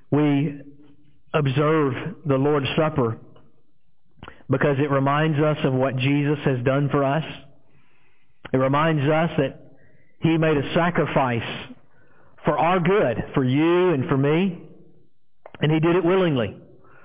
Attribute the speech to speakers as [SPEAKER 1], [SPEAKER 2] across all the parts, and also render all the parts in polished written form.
[SPEAKER 1] we observe the Lord's Supper because it reminds us of what Jesus has done for us. It reminds us that He made a sacrifice for our good, for you and for me, and He did it willingly.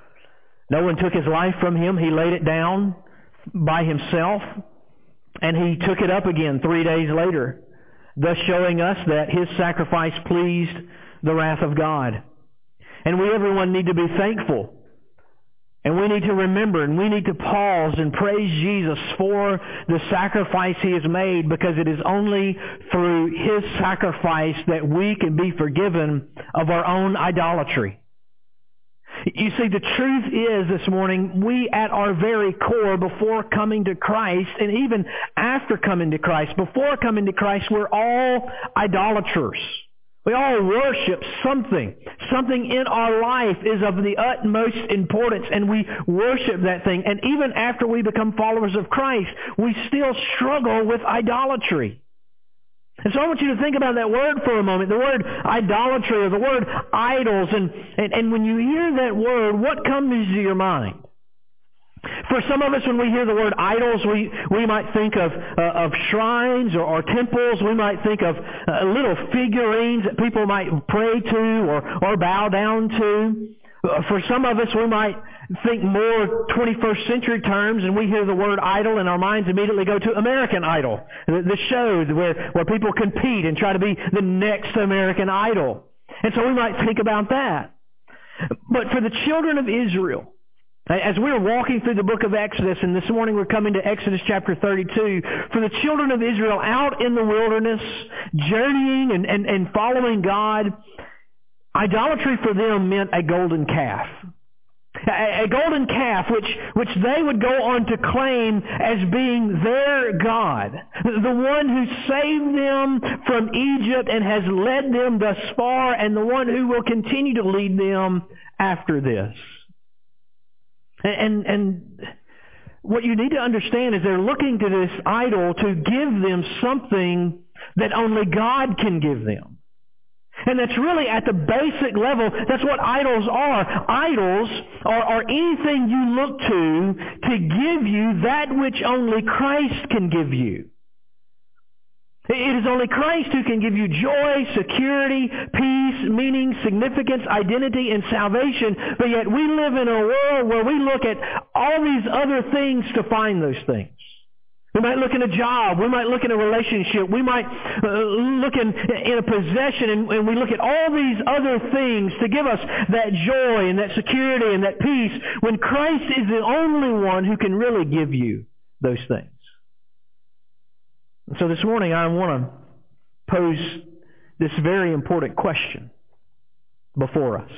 [SPEAKER 1] No one took His life from Him. He laid it down by Himself, and He took it up again 3 days later, thus showing us that His sacrifice pleased the wrath of God. And we, everyone, need to be thankful. And we need to remember, and we need to pause and praise Jesus for the sacrifice He has made, because it is only through His sacrifice that we can be forgiven of our own idolatry. You see, the truth is this morning, we at our very core, before coming to Christ, and even after coming to Christ, before coming to Christ, we're all idolaters. We all worship something. Something in our life is of the utmost importance, and we worship that thing. And even after we become followers of Christ, we still struggle with idolatry. And so I want you to think about that word for a moment, the word idolatry or the word idols. And when you hear that word, what comes to your mind? For some of us, when we hear the word idols, we might think of shrines or temples. We might think of little figurines that people might pray to or bow down to. For some of us, we might think more 21st century terms, and we hear the word idol, and our minds immediately go to American Idol, the show where people compete and try to be the next American Idol. And so we might think about that. But for the children of Israel, as we're walking through the book of Exodus, and this morning we're coming to Exodus chapter 32, for the children of Israel out in the wilderness, journeying and following God, idolatry for them meant a golden calf. A golden calf which they would go on to claim as being their God, the one who saved them from Egypt and has led them thus far, and the one who will continue to lead them after this. And what you need to understand is they're looking to this idol to give them something that only God can give them. And that's really at the basic level, that's what idols are. Idols are anything you look to give you that which only Christ can give you. It is only Christ who can give you joy, security, peace, meaning, significance, identity, and salvation. But yet we live in a world where we look at all these other things to find those things. We might look in a job. We might look in a relationship. We might look in a possession, and we look at all these other things to give us that joy and that security and that peace, when Christ is the only one who can really give you those things. So this morning I want to pose this very important question before us.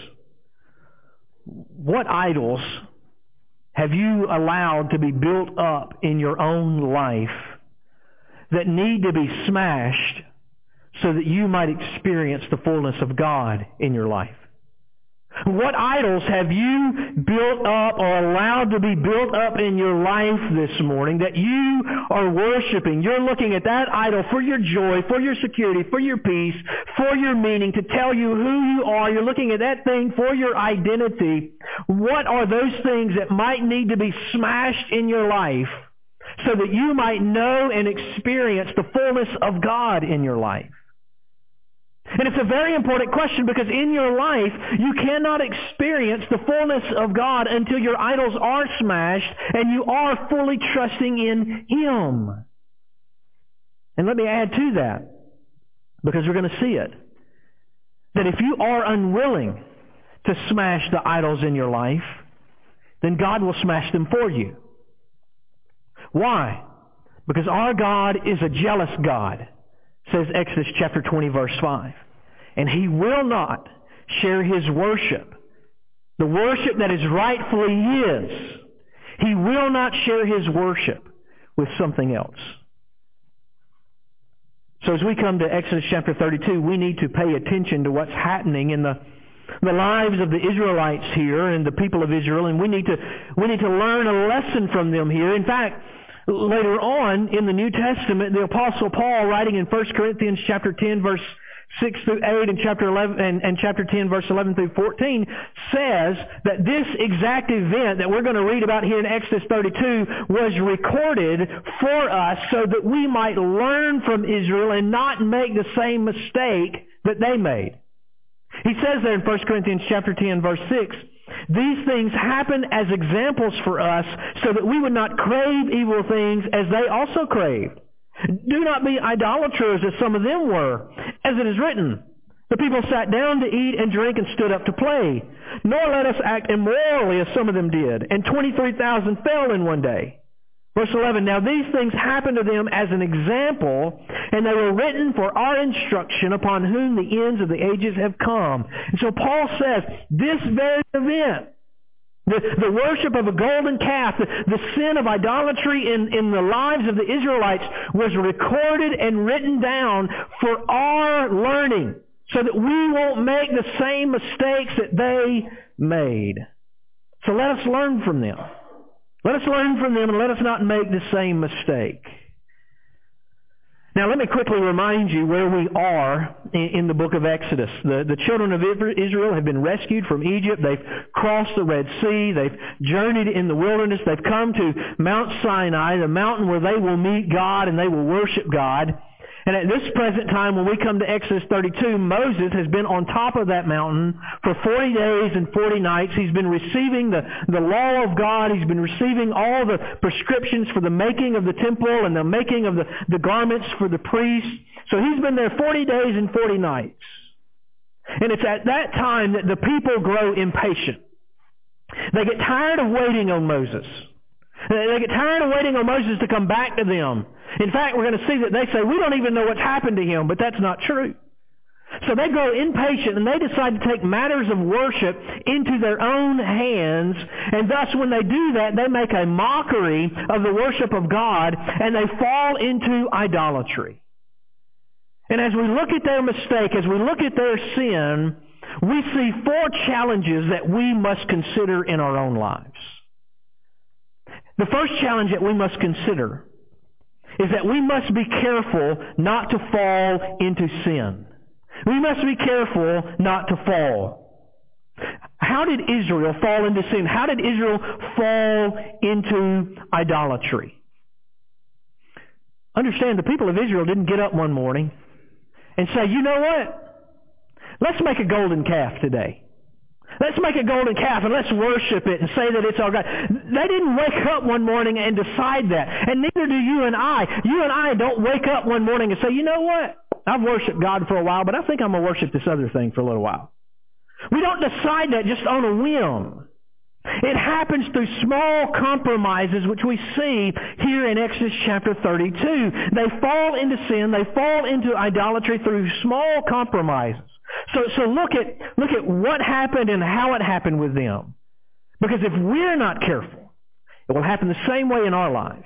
[SPEAKER 1] What idols have you allowed to be built up in your own life that need to be smashed so that you might experience the fullness of God in your life? What idols have you built up or allowed to be built up in your life this morning that you are worshiping? You're looking at that idol for your joy, for your security, for your peace, for your meaning, to tell you who you are. You're looking at that thing for your identity. What are those things that might need to be smashed in your life so that you might know and experience the fullness of God in your life? And it's a very important question, because in your life, you cannot experience the fullness of God until your idols are smashed and you are fully trusting in Him. And let me add to that, because we're going to see it, that if you are unwilling to smash the idols in your life, then God will smash them for you. Why? Because our God is a jealous God, says Exodus chapter 20, verse 5. And He will not share His worship, the worship that is rightfully His. He will not share His worship with something else. So as we come to Exodus chapter 32, we need to pay attention to what's happening in the lives of the Israelites here and the people of Israel, and we need to learn a lesson from them here. In fact, later on in the New Testament, the Apostle Paul, writing in 1 Corinthians chapter 10, verse 6 through 8 and chapter 11 and chapter 10 verse 11 through 14 says that this exact event that we're going to read about here in Exodus 32 was recorded for us so that we might learn from Israel and not make the same mistake that they made. He says there in 1 Corinthians chapter 10 verse 6, these things happen as examples for us so that we would not crave evil things as they also craved. Do not be idolaters as some of them were, as it is written, the people sat down to eat and drink and stood up to play. Nor let us act immorally as some of them did, and 23,000 fell in one day. Verse 11, now these things happened to them as an example, and they were written for our instruction upon whom the ends of the ages have come. And so Paul says, this very event, the worship of a golden calf, the sin of idolatry in the lives of the Israelites was recorded and written down for our learning so that we won't make the same mistakes that they made. So let us learn from them. Let us learn from them and let us not make the same mistake. Now let me quickly remind you where we are in the book of Exodus. The children of Israel have been rescued from Egypt. They've crossed the Red Sea. They've journeyed in the wilderness. They've come to Mount Sinai, the mountain where they will meet God and they will worship God. And at this present time, when we come to Exodus 32, Moses has been on top of that mountain for 40 days and 40 nights. He's been receiving the law of God. He's been receiving all the prescriptions for the making of the temple and the making of the garments for the priests. So he's been there 40 days and 40 nights. And it's at that time that the people grow impatient. They get tired of waiting on Moses. They get tired of waiting on Moses to come back to them. In fact, we're going to see that they say, we don't even know what's happened to him, but that's not true. So they grow impatient and they decide to take matters of worship into their own hands. And thus when they do that, they make a mockery of the worship of God and they fall into idolatry. And as we look at their mistake, as we look at their sin, we see 4 challenges that we must consider in our own lives. The first challenge that we must consider is that we must be careful not to fall into sin. We must be careful not to fall. How did Israel fall into sin? How did Israel fall into idolatry? Understand, the people of Israel didn't get up one morning and say, you know what? Let's make a golden calf today. Let's make a golden calf and let's worship it and say that it's our God. They didn't wake up one morning and decide that. And neither do you and I. You and I don't wake up one morning and say, you know what? I've worshiped God for a while, but I think I'm going to worship this other thing for a little while. We don't decide that just on a whim. It happens through small compromises, which we see here in Exodus chapter 32. They fall into sin. They fall into idolatry through small compromises. So look at what happened and how it happened with them. Because if we're not careful, it will happen the same way in our lives.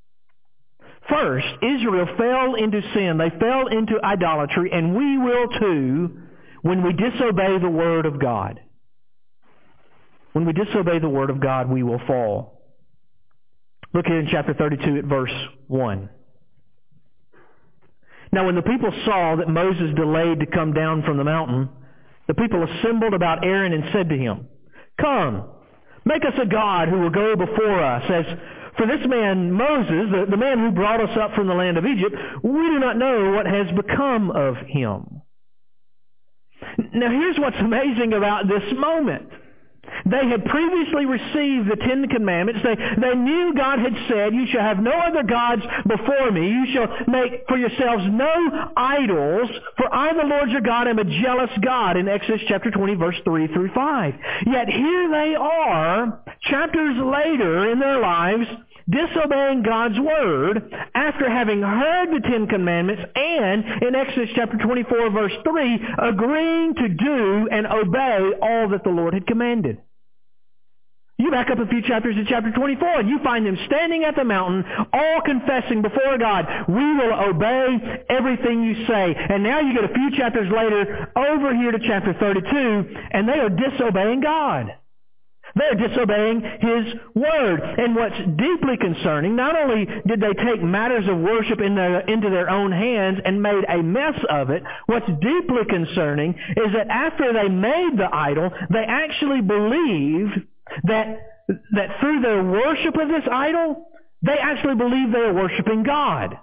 [SPEAKER 1] First, Israel fell into sin. They fell into idolatry, and we will too when we disobey the Word of God. When we disobey the Word of God, we will fall. Look here in chapter 32 at verse 1. Now when the people saw that Moses delayed to come down from the mountain, the people assembled about Aaron and said to him, come, make us a god who will go before us. As for this man Moses, the man who brought us up from the land of Egypt, we do not know what has become of him. Now here's what's amazing about this moment. They had previously received the 10 Commandments. They knew God had said, you shall have no other gods before me. You shall make for yourselves no idols, for I, the Lord your God, am a jealous God, in Exodus chapter 20, verse 3 through 5. Yet here they are, chapters later in their lives, disobeying God's Word after having heard the 10 Commandments and, in Exodus chapter 24, verse 3, agreeing to do and obey all that the Lord had commanded. You back up a few chapters to chapter 24 and you find them standing at the mountain, all confessing before God, we will obey everything you say. And now you get a few chapters later over here to chapter 32 and they are disobeying God. They're disobeying His Word. And what's deeply concerning, not only did they take matters of worship into their own hands and made a mess of it, what's deeply concerning is that after they made the idol, they actually believed that through their worship of this idol, they actually believed they were worshiping God.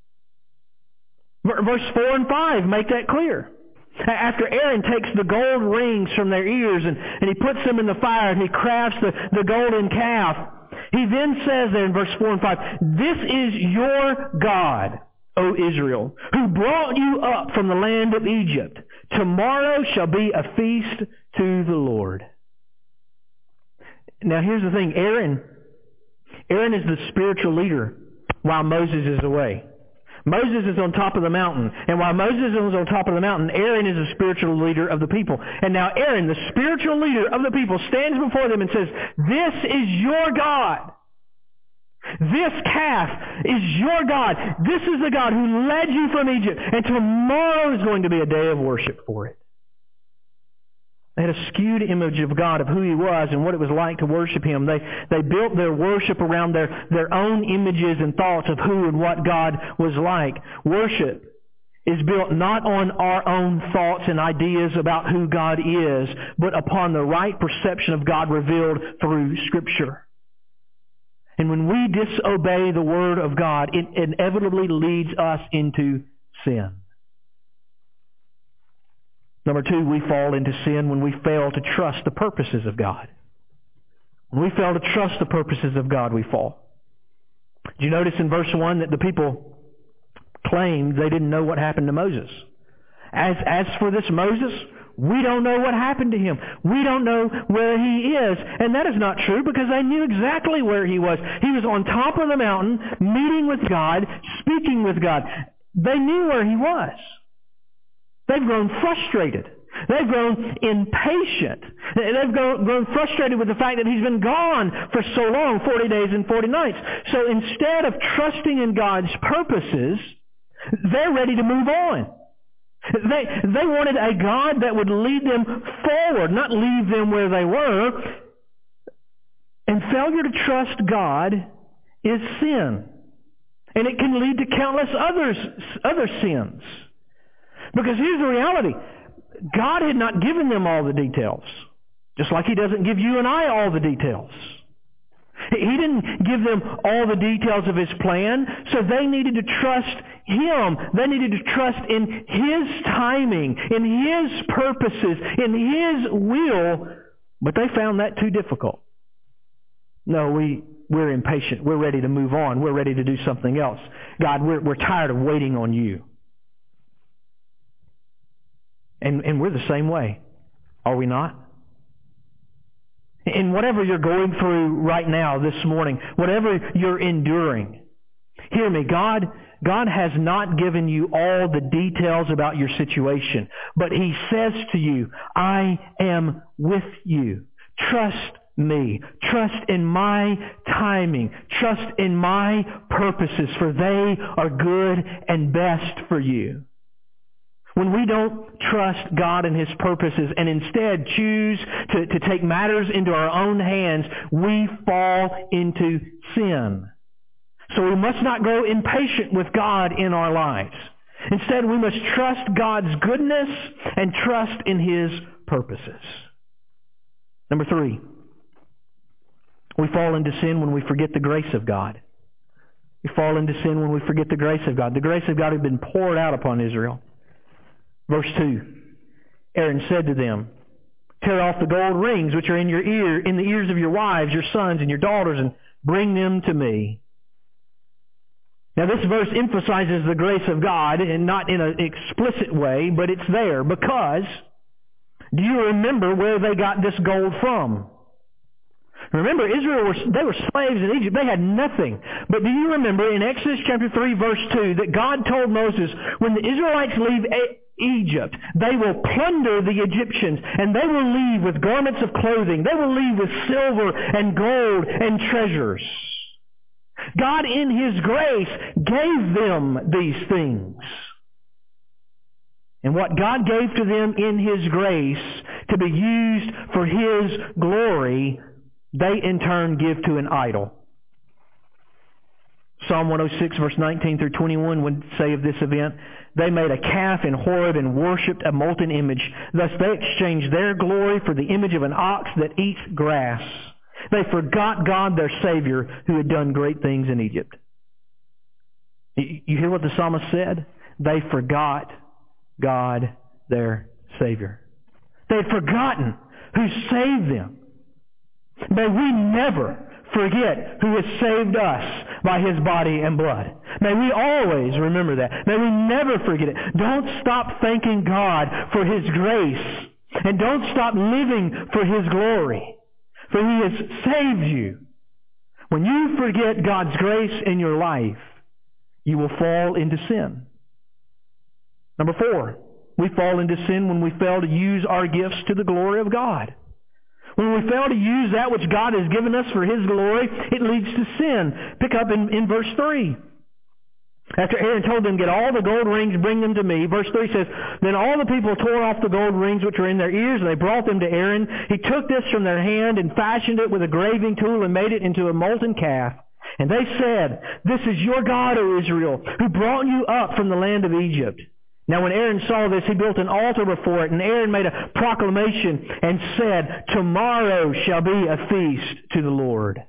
[SPEAKER 1] Verse 4 and 5 make that clear. After Aaron takes the gold rings from their ears and he puts them in the fire and he crafts the golden calf, he then says there in verse 4 and 5, "This is your God, O Israel, who brought you up from the land of Egypt. Tomorrow shall be a feast to the Lord." Now here's the thing. Aaron is the spiritual leader while Moses is away. Moses is on top of the mountain. And while Moses is on top of the mountain, Aaron is the spiritual leader of the people. And now Aaron, the spiritual leader of the people, stands before them and says, "This is your God. This calf is your God. This is the God who led you from Egypt. And tomorrow is going to be a day of worship for it." They had a skewed image of God, of who He was and what it was like to worship Him. They built their worship around their own images and thoughts of who and what God was like. Worship is built not on our own thoughts and ideas about who God is, but upon the right perception of God revealed through Scripture. And when we disobey the Word of God, it inevitably leads us into sin. Number 2, we fall into sin when we fail to trust the purposes of God. When we fail to trust the purposes of God, we fall. Did you notice in verse 1 that the people claimed they didn't know what happened to Moses? As for this Moses, we don't know what happened to him. We don't know where he is. And that is not true because they knew exactly where he was. He was on top of the mountain, meeting with God, speaking with God. They knew where he was. They've grown frustrated. They've grown impatient. They've grown frustrated with the fact that he's been gone for so long, 40 days and 40 nights. So instead of trusting in God's purposes, they're ready to move on. They wanted a God that would lead them forward, not leave them where they were. And failure to trust God is sin. And it can lead to countless other sins. Because here's the reality. God had not given them all the details. Just like He doesn't give you and I all the details. He didn't give them all the details of His plan, so they needed to trust Him. They needed to trust in His timing, in His purposes, in His will, but they found that too difficult. No, we're impatient. We're ready to move on. We're ready to do something else. God, we're tired of waiting on You. And we're the same way. Are we not? In whatever you're going through right now this morning, whatever you're enduring, hear me, God has not given you all the details about your situation, but He says to you, "I am with you. Trust Me. Trust in My timing. Trust in My purposes, for they are good and best for you." When we don't trust God and His purposes and instead choose to take matters into our own hands, we fall into sin. So we must not grow impatient with God in our lives. Instead, we must trust God's goodness and trust in His purposes. Number 3, we fall into sin when we forget the grace of God. We fall into sin when we forget the grace of God. The grace of God had been poured out upon Israel. Verse 2, Aaron said to them, "Tear off the gold rings which are in the ears of your wives, your sons, and your daughters, and bring them to me." Now this verse emphasizes the grace of God, and not in an explicit way, but it's there because, do you remember where they got this gold from? Remember, Israel they were slaves in Egypt. They had nothing. But do you remember in Exodus chapter 3, verse 2, that God told Moses, when the Israelites leave Egypt, they will plunder the Egyptians, and they will leave with garments of clothing. They will leave with silver and gold and treasures. God, in His grace, gave them these things. And what God gave to them in His grace to be used for His glory they in turn give to an idol. Psalm 106, verse 19 through 21 would say of this event, they made a calf in Horeb and worshipped a molten image. Thus they exchanged their glory for the image of an ox that eats grass. They forgot God, their Savior, who had done great things in Egypt. You hear what the psalmist said? They forgot God, their Savior. They had forgotten who saved them. May we never forget who has saved us by His body and blood. May we always remember that. May we never forget it. Don't stop thanking God for His grace. And don't stop living for His glory. For He has saved you. When you forget God's grace in your life, you will fall into sin. Number 4, we fall into sin when we fail to use our gifts to the glory of God. When we fail to use that which God has given us for His glory, it leads to sin. Pick up in verse 3. After Aaron told them, get all the gold rings, bring them to me. Verse 3 says, then all the people tore off the gold rings which were in their ears, and they brought them to Aaron. He took this from their hand and fashioned it with a graving tool and made it into a molten calf. And they said, this is your God, O Israel, who brought you up from the land of Egypt. Now when Aaron saw this, he built an altar before it, and Aaron made a proclamation and said, tomorrow shall be a feast to the Lord.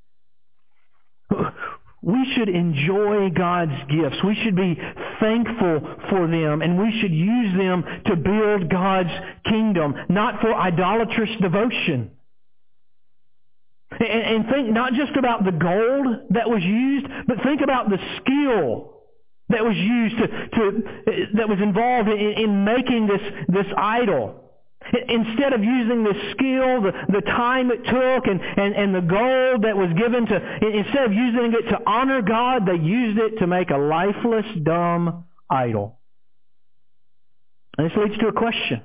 [SPEAKER 1] We should enjoy God's gifts. We should be thankful for them, and we should use them to build God's kingdom, not for idolatrous devotion. And think not just about the gold that was used, but think about the skill that was used that was involved in making this idol. Instead of using the skill, the time it took, and the gold that was given instead of using it to honor God, they used it to make a lifeless, dumb idol. And this leads to a question.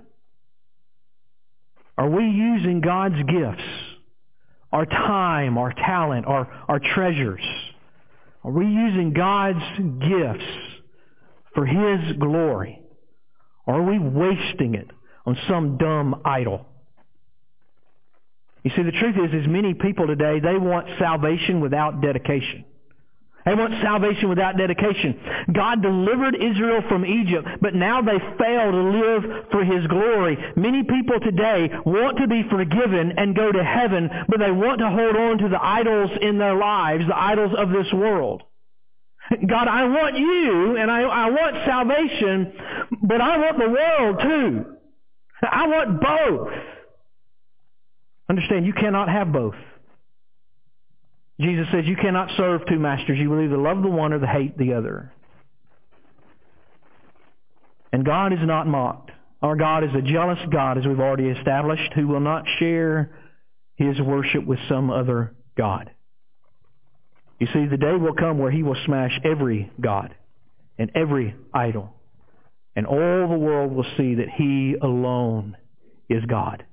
[SPEAKER 1] Are we using God's gifts, our time, our talent, our treasures? Are we using God's gifts for His glory? Or are we wasting it on some dumb idol? You see, the truth is many people today, they want salvation without dedication. They want salvation without dedication. God delivered Israel from Egypt, but now they fail to live for His glory. Many people today want to be forgiven and go to heaven, but they want to hold on to the idols in their lives, the idols of this world. God, I want you, and I want salvation, but I want the world too. I want both. Understand, you cannot have both. Jesus says you cannot serve two masters. You will either love the one or hate the other. And God is not mocked. Our God is a jealous God, as we've already established, who will not share His worship with some other god. You see, the day will come where He will smash every god and every idol. And all the world will see that He alone is God.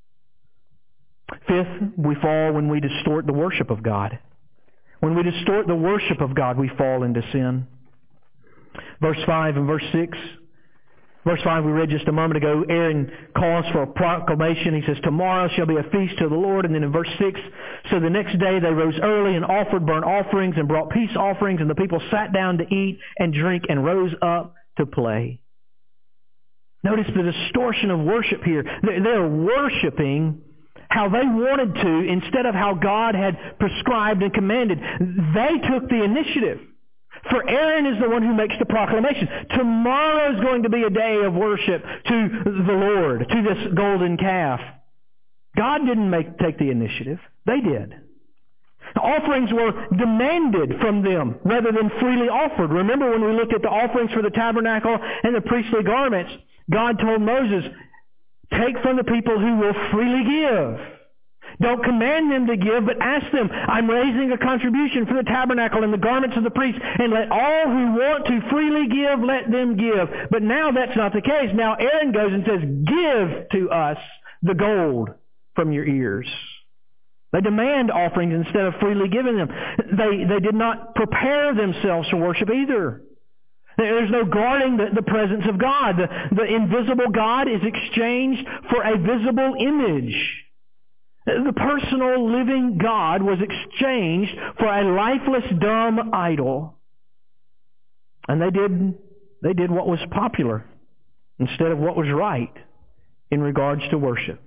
[SPEAKER 1] Fifth, we fall when we distort the worship of God. When we distort the worship of God, we fall into sin. Verse 5 and verse 6. Verse 5 we read just a moment ago, Aaron calls for a proclamation. He says, tomorrow shall be a feast to the Lord. And then in verse 6, so the next day they rose early and offered burnt offerings and brought peace offerings, and the people sat down to eat and drink and rose up to play. Notice the distortion of worship here. They're worshiping how they wanted to instead of how God had prescribed and commanded. They took the initiative. For Aaron is the one who makes the proclamation. Tomorrow is going to be a day of worship to the Lord, to this golden calf. God didn't take the initiative. They did. The offerings were demanded from them rather than freely offered. Remember when we looked at the offerings for the tabernacle and the priestly garments, God told Moses, take from the people who will freely give. Don't command them to give, but ask them, I'm raising a contribution for the tabernacle and the garments of the priests, and let all who want to freely give, let them give. But now that's not the case. Now Aaron goes and says, give to us the gold from your ears. They demand offerings instead of freely giving them. They did not prepare themselves for worship either. There's no guarding the presence of God. The invisible God is exchanged for a visible image. The personal, living God was exchanged for a lifeless, dumb idol. And they did what was popular instead of what was right in regards to worship.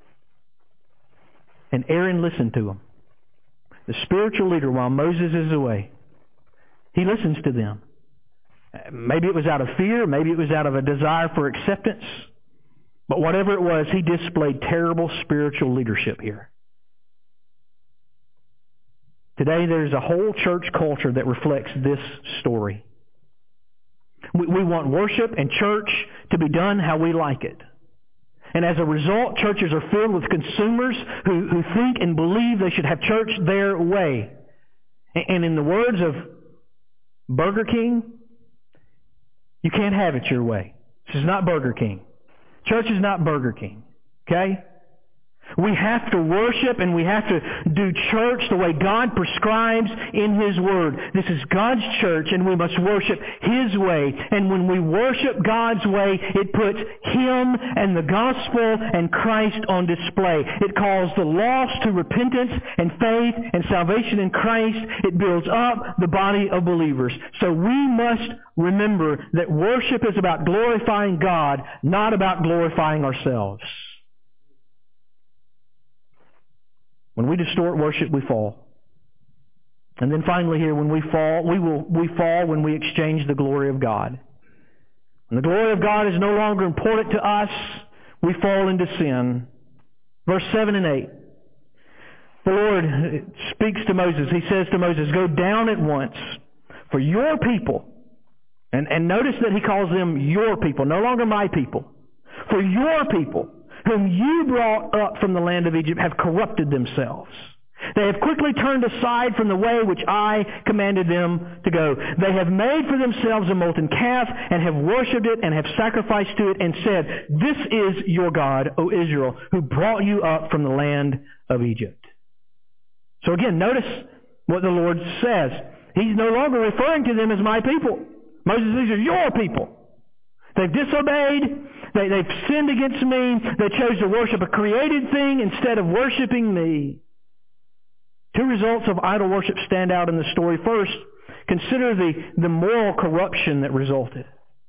[SPEAKER 1] And Aaron listened to them. The spiritual leader, while Moses is away, he listens to them. Maybe it was out of fear, maybe it was out of a desire for acceptance. But whatever it was, he displayed terrible spiritual leadership here. Today there's a whole church culture that reflects this story. We want worship and church to be done how we like it. And as a result, churches are filled with consumers who think and believe they should have church their way. And in the words of Burger King, you can't have it your way. This is not Burger King. Church is not Burger King. Okay? We have to worship and we have to do church the way God prescribes in His Word. This is God's church and we must worship His way. And when we worship God's way, it puts Him and the gospel and Christ on display. It calls the lost to repentance and faith and salvation in Christ. It builds up the body of believers. So we must remember that worship is about glorifying God, not about glorifying ourselves. When we distort worship, we fall. And then finally here, when we fall, we fall when we exchange the glory of God. When the glory of God is no longer important to us, we fall into sin. Verse 7 and 8. The Lord speaks to Moses. He says to Moses, "Go down at once, for your people," and notice that he calls them your people, no longer my people. "For your people, whom you brought up from the land of Egypt, have corrupted themselves. They have quickly turned aside from the way which I commanded them to go. They have made for themselves a molten calf, and have worshipped it, and have sacrificed to it, and said, 'This is your God, O Israel, who brought you up from the land of Egypt.'" So again, notice what the Lord says. He's no longer referring to them as my people. Moses, these are your people. They've disobeyed. They've sinned against me. They chose to worship a created thing instead of worshiping me. Two results of idol worship stand out in the story. First, consider the moral corruption that resulted.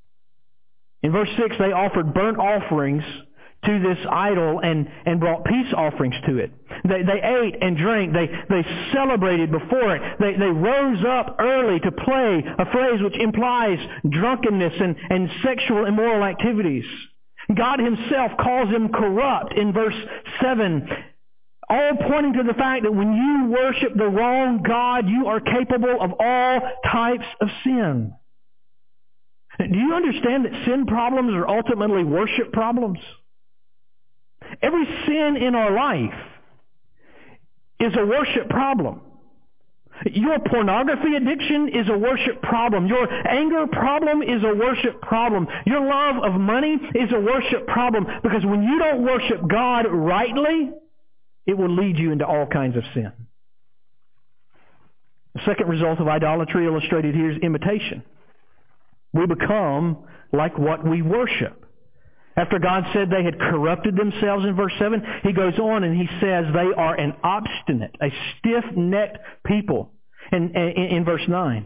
[SPEAKER 1] In verse 6, they offered burnt offerings to this idol and brought peace offerings to it. They ate and drank. They celebrated before it. They rose up early to play, a phrase which implies drunkenness and sexual immoral activities. God Himself calls them corrupt in verse 7, all pointing to the fact that when you worship the wrong God, you are capable of all types of sin. Do you understand that sin problems are ultimately worship problems? Every sin in our life is a worship problem. Your pornography addiction is a worship problem. Your anger problem is a worship problem. Your love of money is a worship problem. Because when you don't worship God rightly, it will lead you into all kinds of sin. The second result of idolatry illustrated here is imitation. We become like what we worship. After God said they had corrupted themselves in verse 7, He goes on and He says they are an obstinate, a stiff-necked people in verse 9.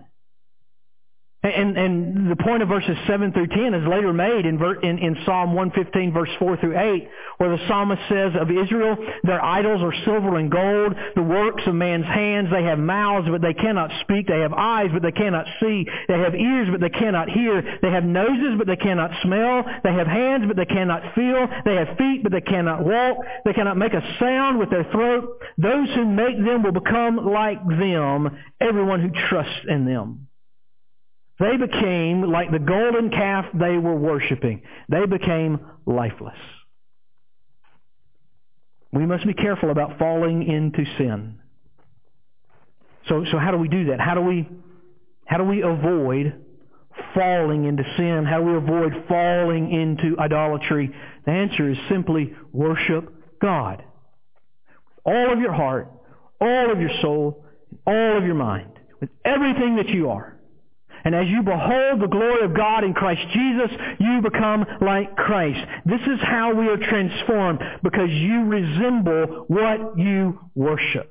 [SPEAKER 1] And the point of verses 7 through 10 is later made in Psalm 115, verse 4 through 8, where the psalmist says of Israel, their idols are silver and gold, the works of man's hands. They have mouths, but they cannot speak. They have eyes, but they cannot see. They have ears, but they cannot hear. They have noses, but they cannot smell. They have hands, but they cannot feel. They have feet, but they cannot walk. They cannot make a sound with their throat. Those who make them will become like them, everyone who trusts in them. They became like the golden calf they were worshiping. They became lifeless. We must be careful about falling into sin. So how do we do that? How do we avoid falling into sin? How do we avoid falling into idolatry? The answer is simply worship God. All of your heart, all of your soul, all of your mind, with everything that you are. And as you behold the glory of God in Christ Jesus, you become like Christ. This is how we are transformed, because you resemble what you worship.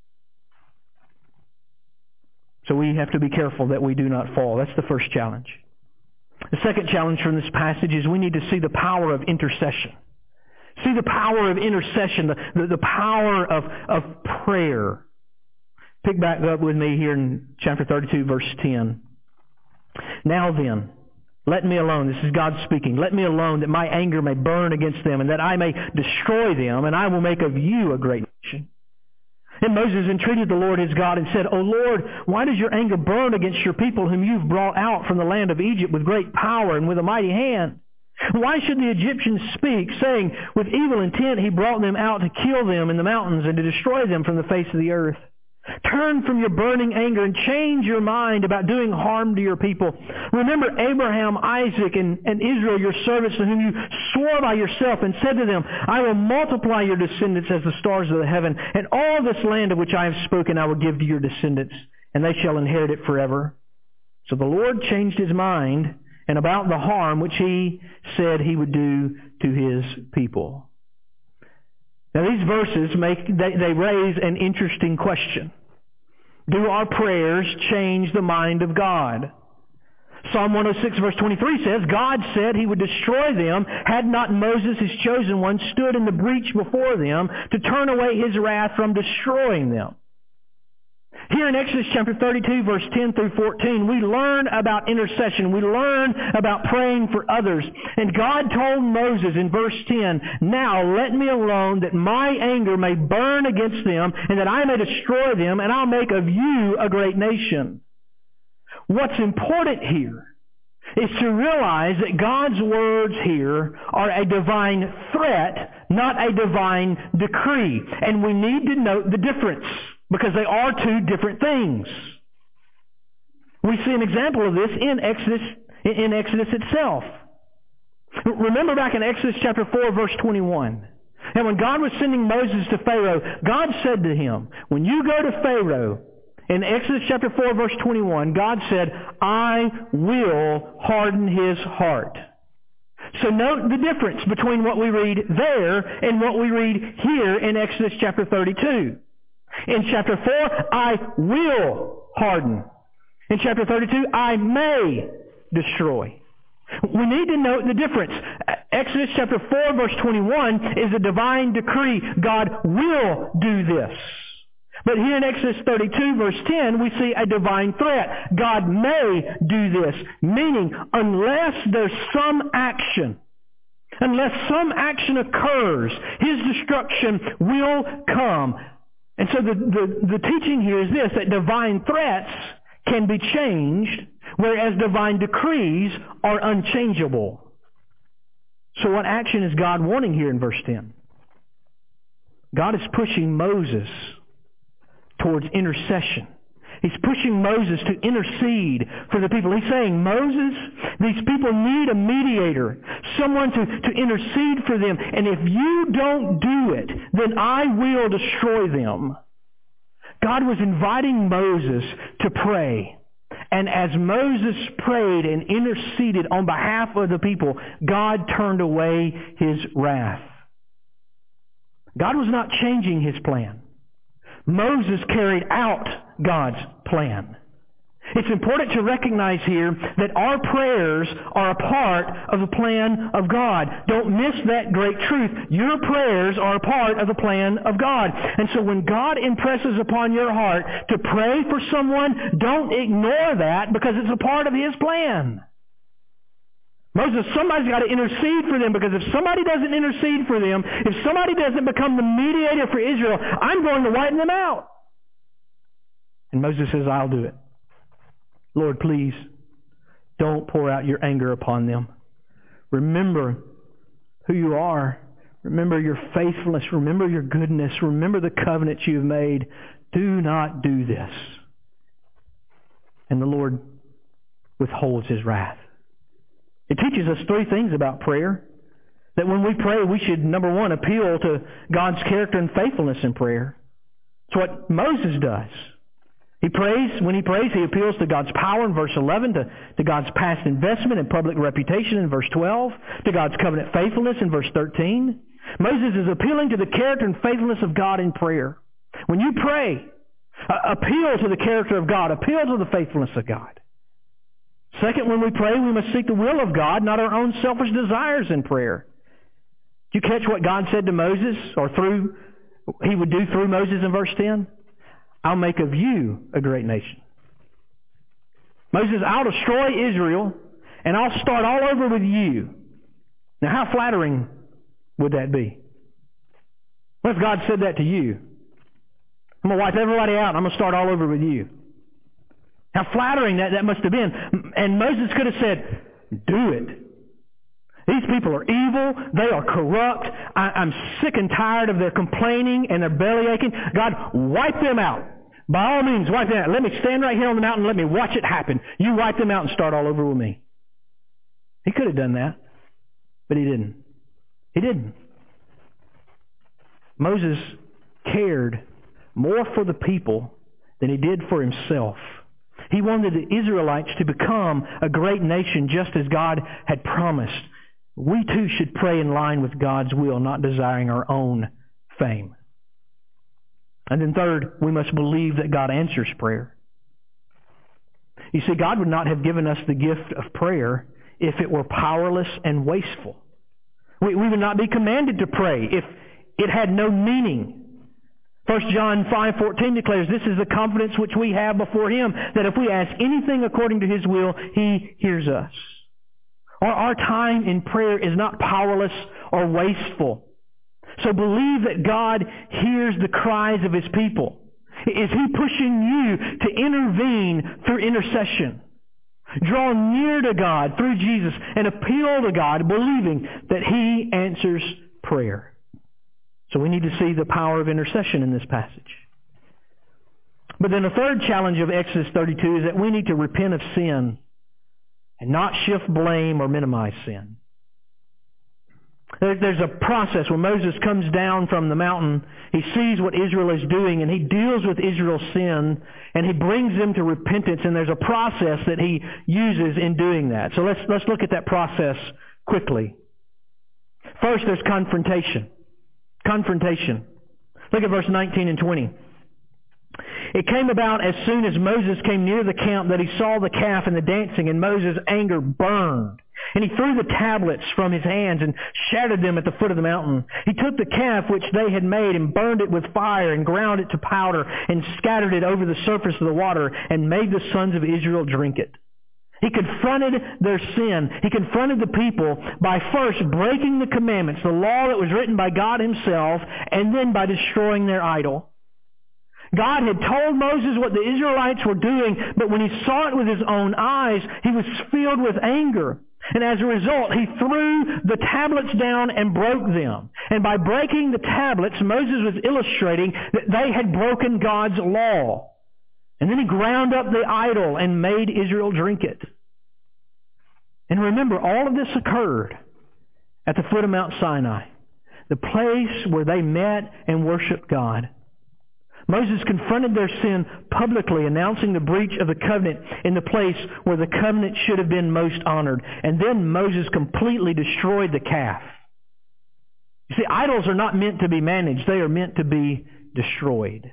[SPEAKER 1] So we have to be careful that we do not fall. That's the first challenge. The second challenge from this passage is we need to see the power of intercession. See the power of intercession, the power of prayer. Pick back up with me here in chapter 32, verse 10. Now then, let me alone. This is God speaking. Let me alone, that my anger may burn against them, and that I may destroy them, and I will make of you a great nation. And Moses entreated the Lord his God and said, O Lord, why does your anger burn against your people whom you've brought out from the land of Egypt with great power and with a mighty hand? Why should the Egyptians speak, saying, with evil intent he brought them out to kill them in the mountains and to destroy them from the face of the earth? Turn from your burning anger and change your mind about doing harm to your people. Remember Abraham, Isaac, and Israel, your servants, to whom you swore by yourself and said to them, I will multiply your descendants as the stars of the heaven, and all this land of which I have spoken I will give to your descendants, and they shall inherit it forever. So the Lord changed his mind and about the harm which he said he would do to his people. Now these verses they raise an interesting question. Do our prayers change the mind of God? Psalm 106 verse 23 says, God said he would destroy them had not Moses, his chosen one, stood in the breach before them to turn away his wrath from destroying them. Here in Exodus chapter 32, verse 10 through 14, we learn about intercession. We learn about praying for others. And God told Moses in verse 10, Now let me alone, that my anger may burn against them, and that I may destroy them, and I'll make of you a great nation. What's important here is to realize that God's words here are a divine threat, not a divine decree. And we need to note the difference, because they are two different things. We see an example of this in Exodus itself. Remember back in Exodus chapter 4, verse 21. And when God was sending Moses to Pharaoh, God said to him, when you go to Pharaoh, in Exodus chapter 4, verse 21, God said, I will harden his heart. So note the difference between what we read there and what we read here in Exodus chapter 32. In chapter 4, I will harden. In chapter 32, I may destroy. We need to note the difference. Exodus chapter 4, verse 21 is a divine decree. God will do this. But here in Exodus 32, verse 10, we see a divine threat. God may do this. Meaning, unless there's some action, unless some action occurs, his destruction will come. And so the teaching here is this, that divine threats can be changed, whereas divine decrees are unchangeable. So what action is God wanting here in verse 10? God is pushing Moses towards intercession. He's pushing Moses to intercede for the people. He's saying, Moses, these people need a mediator, someone to intercede for them. And if you don't do it, then I will destroy them. God was inviting Moses to pray. And as Moses prayed and interceded on behalf of the people, God turned away his wrath. God was not changing his plan. Moses carried out God's plan. It's important to recognize here that our prayers are a part of the plan of God. Don't miss that great truth. Your prayers are a part of the plan of God. And so when God impresses upon your heart to pray for someone, don't ignore that, because it's a part of his plan. Moses, somebody's got to intercede for them, because if somebody doesn't intercede for them, if somebody doesn't become the mediator for Israel, I'm going to wipe them out. And Moses says, I'll do it. Lord, please, don't pour out your anger upon them. Remember who you are. Remember your faithfulness. Remember your goodness. Remember the covenant you've made. Do not do this. And the Lord withholds his wrath. It teaches us three things about prayer. That when we pray, we should, number one, appeal to God's character and faithfulness in prayer. It's what Moses does. When he prays, he appeals to God's power in verse 11, to God's past investment and public reputation in verse 12, to God's covenant faithfulness in verse 13. Moses is appealing to the character and faithfulness of God in prayer. When you pray, appeal to the character of God. Appeal to the faithfulness of God. Second, when we pray, we must seek the will of God, not our own selfish desires in prayer. Did you catch what God said to Moses, or he would do through Moses in verse 10? I'll make of you a great nation. Moses, I'll destroy Israel, and I'll start all over with you. Now, how flattering would that be? What if God said that to you? I'm going to wipe everybody out, and I'm going to start all over with you. How flattering that must have been. And Moses could have said, do it. These people are evil. They are corrupt. I'm sick and tired of their complaining and their belly aching. God, wipe them out. By all means, wipe them out. Let me stand right here on the mountain and let me watch it happen. You wipe them out and start all over with me. He could have done that, but he didn't. He didn't. Moses cared more for the people than he did for himself. He wanted the Israelites to become a great nation just as God had promised. We too should pray in line with God's will, not desiring our own fame. And then third, we must believe that God answers prayer. You see, God would not have given us the gift of prayer if it were powerless and wasteful. We would not be commanded to pray if it had no meaning. 1 John 5:14 declares, this is the confidence which we have before Him, that if we ask anything according to His will, He hears us. Our time in prayer is not powerless or wasteful. So believe that God hears the cries of His people. Is He pushing you to intervene through intercession? Draw near to God through Jesus and appeal to God, believing that He answers prayer. So we need to see the power of intercession in this passage. But then the third challenge of Exodus 32 is that we need to repent of sin and not shift blame or minimize sin. There's a process when Moses comes down from the mountain. He sees what Israel is doing, and he deals with Israel's sin, and he brings them to repentance, and there's a process that he uses in doing that. So let's look at that process quickly. First, there's confrontation. Confrontation. Look at verse 19 and 20. It came about as soon as Moses came near the camp that he saw the calf and the dancing, and Moses' anger burned. And he threw the tablets from his hands and shattered them at the foot of the mountain. He took the calf which they had made and burned it with fire and ground it to powder and scattered it over the surface of the water and made the sons of Israel drink it. He confronted their sin. He confronted the people by first breaking the commandments, the law that was written by God Himself, and then by destroying their idol. God had told Moses what the Israelites were doing, but when he saw it with his own eyes, he was filled with anger. And as a result, he threw the tablets down and broke them. And by breaking the tablets, Moses was illustrating that they had broken God's law. And then he ground up the idol and made Israel drink it. And remember, all of this occurred at the foot of Mount Sinai, the place where they met and worshiped God. Moses confronted their sin publicly, announcing the breach of the covenant in the place where the covenant should have been most honored. And then Moses completely destroyed the calf. You see, idols are not meant to be managed. They are meant to be destroyed.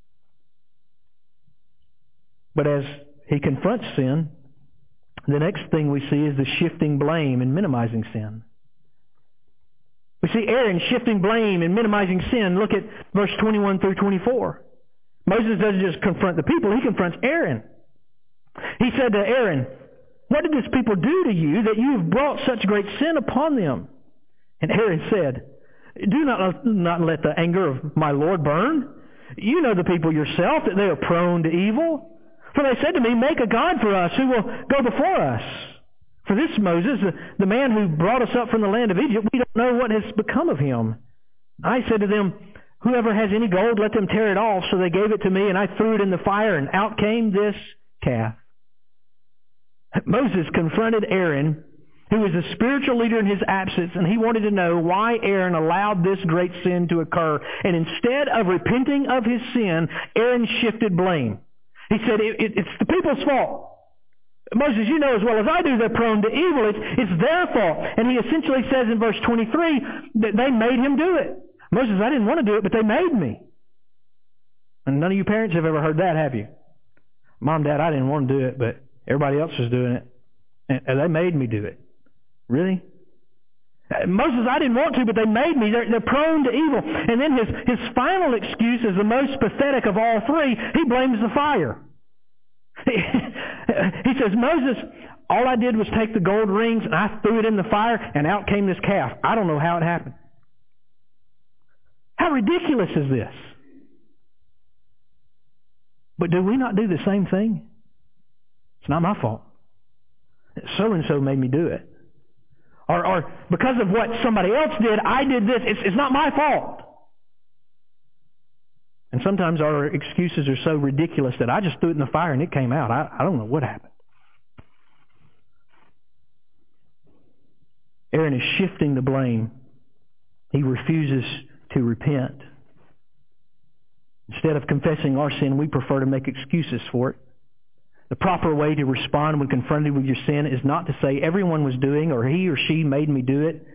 [SPEAKER 1] But as he confronts sin, the next thing we see is the shifting blame and minimizing sin. We see Aaron shifting blame and minimizing sin. Look at verse 21 through 24. Moses doesn't just confront the people, he confronts Aaron. He said to Aaron, "What did this people do to you that you have brought such great sin upon them?" And Aaron said, "Do not let the anger of my Lord burn. You know the people yourself, that they are prone to evil. For they said to me, 'Make a god for us who will go before us.' For this Moses, the man who brought us up from the land of Egypt, we don't know what has become of him. I said to them, 'Whoever has any gold, let them tear it off.' So they gave it to me, and I threw it in the fire, and out came this calf." Moses confronted Aaron, who was the spiritual leader in his absence, and he wanted to know why Aaron allowed this great sin to occur. And instead of repenting of his sin, Aaron shifted blame. He said, it's the people's fault. Moses, you know as well as I do, they're prone to evil. It's their fault. And he essentially says in verse 23 that they made him do it. Moses, I didn't want to do it, but they made me. And none of you parents have ever heard that, have you? Mom, Dad, I didn't want to do it, but everybody else was doing it. And they made me do it. Really? Moses, I didn't want to, but they made me. They're prone to evil. And then his final excuse is the most pathetic of all three. He blames the fire. He says, Moses, all I did was take the gold rings and I threw it in the fire and out came this calf. I don't know how it happened. How ridiculous is this? But do we not do the same thing? It's not my fault. So-and-so made me do it. Or because of what somebody else did, I did this. It's not my fault. And sometimes our excuses are so ridiculous that I just threw it in the fire and it came out. I don't know what happened. Aaron is shifting the blame. He refuses to repent. Instead of confessing our sin, we prefer to make excuses for it. The proper way to respond when confronted with your sin is not to say everyone was doing or he or she made me do it.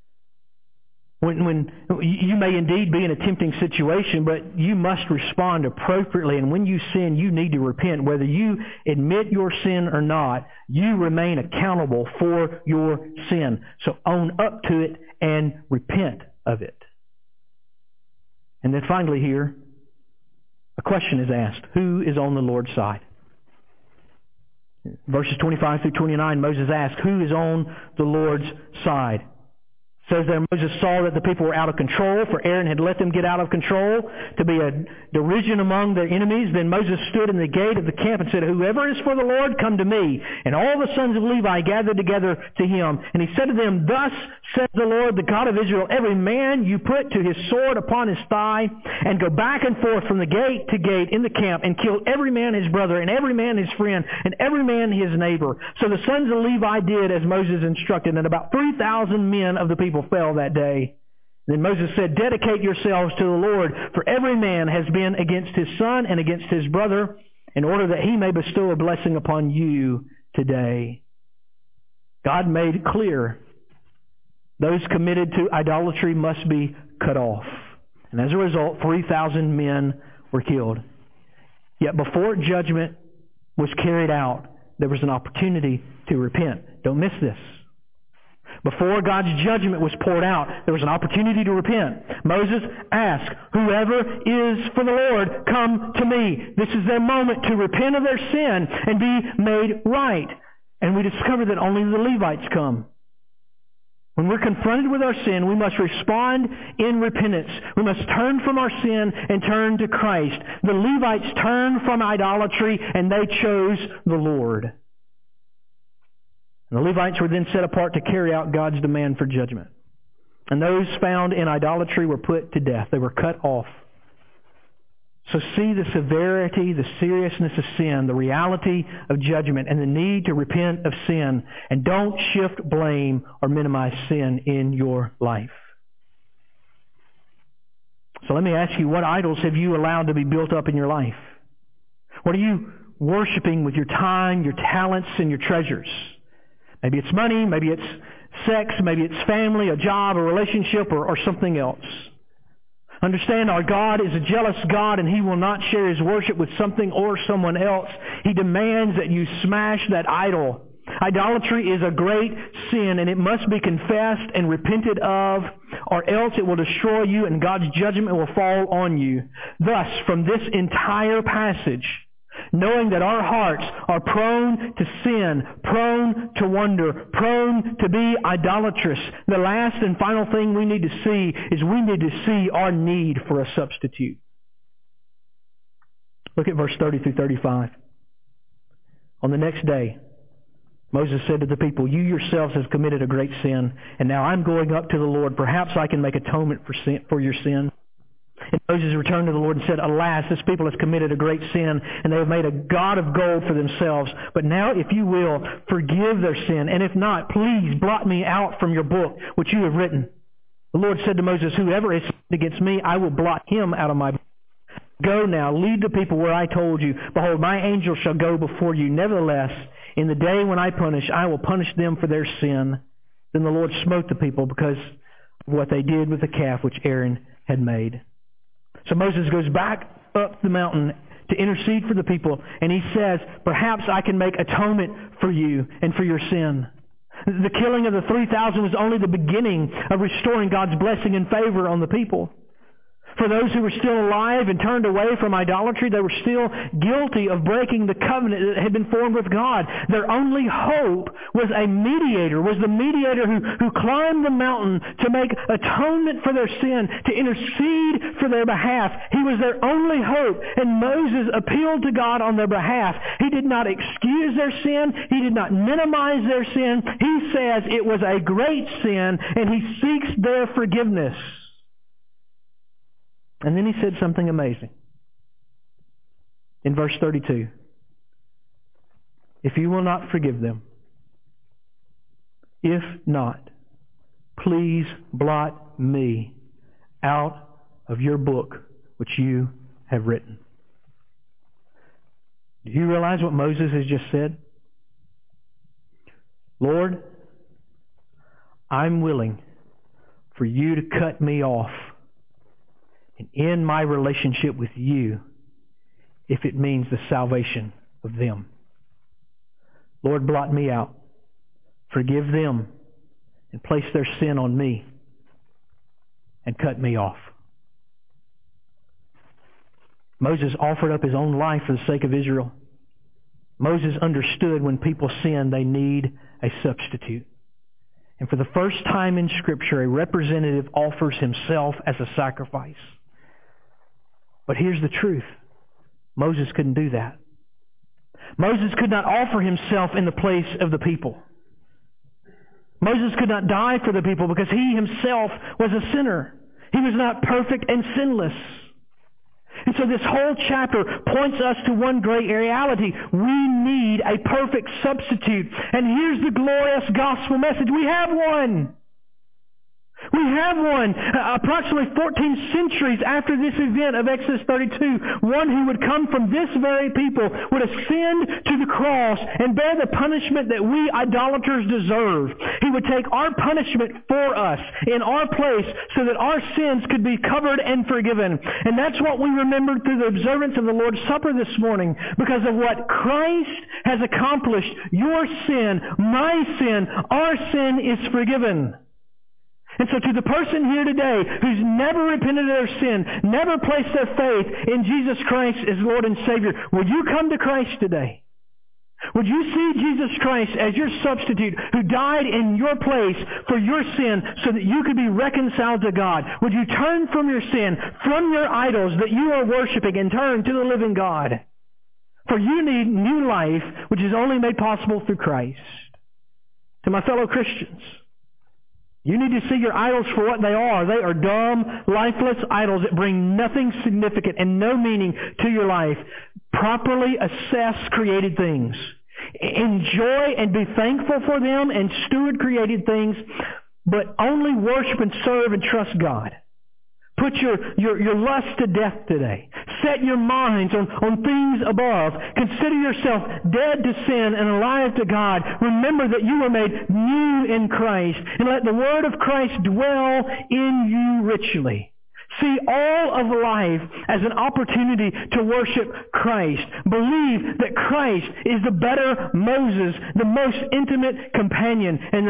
[SPEAKER 1] When you may indeed be in a tempting situation, but you must respond appropriately. And when you sin, you need to repent. Whether you admit your sin or not, you remain accountable for your sin. So own up to it and repent of it. And then finally here, a question is asked. Who is on the Lord's side? Verses 25 through 29, Moses asks, who is on the Lord's side? It says there, Moses saw that the people were out of control, for Aaron had let them get out of control to be a derision among their enemies. Then Moses stood in the gate of the camp and said, whoever is for the Lord, come to me. And all the sons of Levi gathered together to him. And he said to them, thus says the Lord, the God of Israel, every man you put to his sword upon his thigh, and go back and forth from the gate to gate in the camp, and kill every man his brother, and every man his friend, and every man his neighbor. So the sons of Levi did as Moses instructed, and about 3,000 men of the people fell that day. Then Moses said, dedicate yourselves to the Lord, for every man has been against his son and against his brother, in order that he may bestow a blessing upon you today. God made it clear those committed to idolatry must be cut off. And as a result, 3,000 men were killed. Yet before judgment was carried out, there was an opportunity to repent. Don't miss this. Before God's judgment was poured out, there was an opportunity to repent. Moses asked, whoever is for the Lord, come to me. This is their moment to repent of their sin and be made right. And we discover that only the Levites come. When we're confronted with our sin, we must respond in repentance. We must turn from our sin and turn to Christ. The Levites turned from idolatry and they chose the Lord. And the Levites were then set apart to carry out God's demand for judgment. And those found in idolatry were put to death. They were cut off. So see the severity, the seriousness of sin, the reality of judgment, and the need to repent of sin. And don't shift blame or minimize sin in your life. So let me ask you, what idols have you allowed to be built up in your life? What are you worshiping with your time, your talents, and your treasures? Maybe it's money, maybe it's sex, maybe it's family, a job, a relationship, or something else. Understand, our God is a jealous God, and He will not share His worship with something or someone else. He demands that you smash that idol. Idolatry is a great sin, and it must be confessed and repented of, or else it will destroy you and God's judgment will fall on you. Thus, from this entire passage, knowing that our hearts are prone to sin, prone to wonder, prone to be idolatrous, the last and final thing we need to see is we need to see our need for a substitute. Look at verse 30 through 35. On the next day, Moses said to the people, you yourselves have committed a great sin, and now I'm going up to the Lord. Perhaps I can make atonement for your sin. And Moses returned to the Lord and said, alas, this people has committed a great sin, and they have made a god of gold for themselves. But now, if you will, forgive their sin, and if not, please blot me out from your book, which you have written. The Lord said to Moses, whoever has sinned against me, I will blot him out of my book. Go now, lead the people where I told you. Behold, my angel shall go before you. Nevertheless, in the day when I punish, I will punish them for their sin. Then the Lord smote the people because of what they did with the calf which Aaron had made. So Moses goes back up the mountain to intercede for the people, and he says, perhaps I can make atonement for you and for your sin. The killing of the 3,000 was only the beginning of restoring God's blessing and favor on the people. For those who were still alive and turned away from idolatry, they were still guilty of breaking the covenant that had been formed with God. Their only hope was a mediator, was the mediator who climbed the mountain to make atonement for their sin, to intercede for their behalf. He was their only hope, and Moses appealed to God on their behalf. He did not excuse their sin. He did not minimize their sin. He says it was a great sin, and he seeks their forgiveness. And then he said something amazing. In verse 32, if you will not forgive them, if not, please blot me out of your book which you have written. Do you realize what Moses has just said? Lord, I'm willing for you to cut me off and end my relationship with you if it means the salvation of them. Lord, blot me out. Forgive them and place their sin on me and cut me off. Moses offered up his own life for the sake of Israel. Moses understood when people sin, they need a substitute. And for the first time in Scripture, a representative offers himself as a sacrifice. But here's the truth. Moses couldn't do that. Moses could not offer himself in the place of the people. Moses could not die for the people because he himself was a sinner. He was not perfect and sinless. And so this whole chapter points us to one great reality. We need a perfect substitute. And here's the glorious gospel message. We have one. We have one. Approximately 14 centuries after this event of Exodus 32, one who would come from this very people would ascend to the cross and bear the punishment that we idolaters deserve. He would take our punishment for us in our place so that our sins could be covered and forgiven. And that's what we remembered through the observance of the Lord's Supper this morning. Because of what Christ has accomplished, your sin, my sin, our sin is forgiven. And so to the person here today who's never repented of their sin, never placed their faith in Jesus Christ as Lord and Savior, would you come to Christ today? Would you see Jesus Christ as your substitute who died in your place for your sin so that you could be reconciled to God? Would you turn from your sin, from your idols that you are worshiping, and turn to the living God? For you need new life, which is only made possible through Christ. To my fellow Christians, you need to see your idols for what they are. They are dumb, lifeless idols that bring nothing significant and no meaning to your life. Properly assess created things. Enjoy and be thankful for them and steward created things, but only worship and serve and trust God. Put your lust to death today. Set your minds on things above. Consider yourself dead to sin and alive to God. Remember that you were made new in Christ. And let the Word of Christ dwell in you richly. See all of life as an opportunity to worship Christ. Believe that Christ is the better Moses, the most intimate companion, and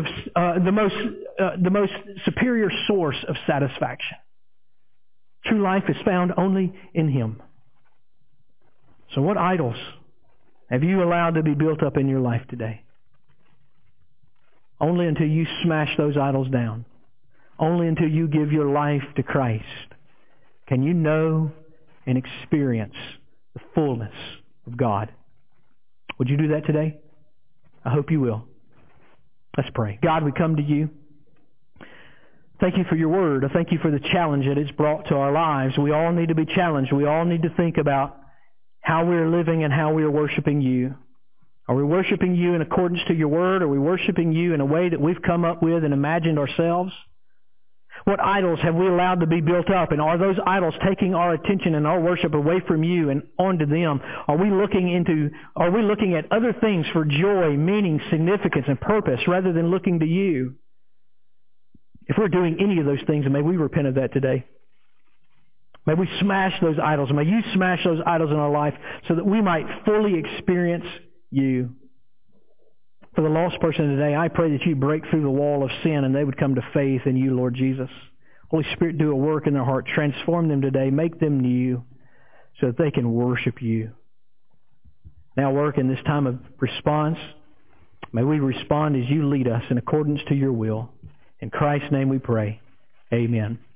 [SPEAKER 1] the most superior source of satisfaction. True life is found only in Him. So what idols have you allowed to be built up in your life today? Only until you smash those idols down. Only until you give your life to Christ can you know and experience the fullness of God. Would you do that today? I hope you will. Let's pray. God, we come to you. Thank you for your word. I thank you for the challenge that it's brought to our lives. We all need to be challenged. We all need to think about how we're living and how we're worshiping you. Are we worshiping you in accordance to your word? Are we worshiping you in a way that we've come up with and imagined ourselves? What idols have we allowed to be built up? And are those idols taking our attention and our worship away from you and onto them? Are we looking at other things for joy, meaning, significance, and purpose rather than looking to you? If we're doing any of those things, may we repent of that today. May we smash those idols. May you smash those idols in our life so that we might fully experience you. For the lost person today, I pray that you break through the wall of sin and they would come to faith in you, Lord Jesus. Holy Spirit, do a work in their heart. Transform them today. Make them new so that they can worship you. Now work in this time of response. May we respond as you lead us in accordance to your will. In Christ's name we pray. Amen.